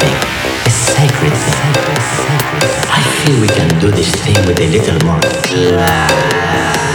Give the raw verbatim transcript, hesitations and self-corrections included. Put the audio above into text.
thing, a sacred thing. I feel we can do this thing with a little more class.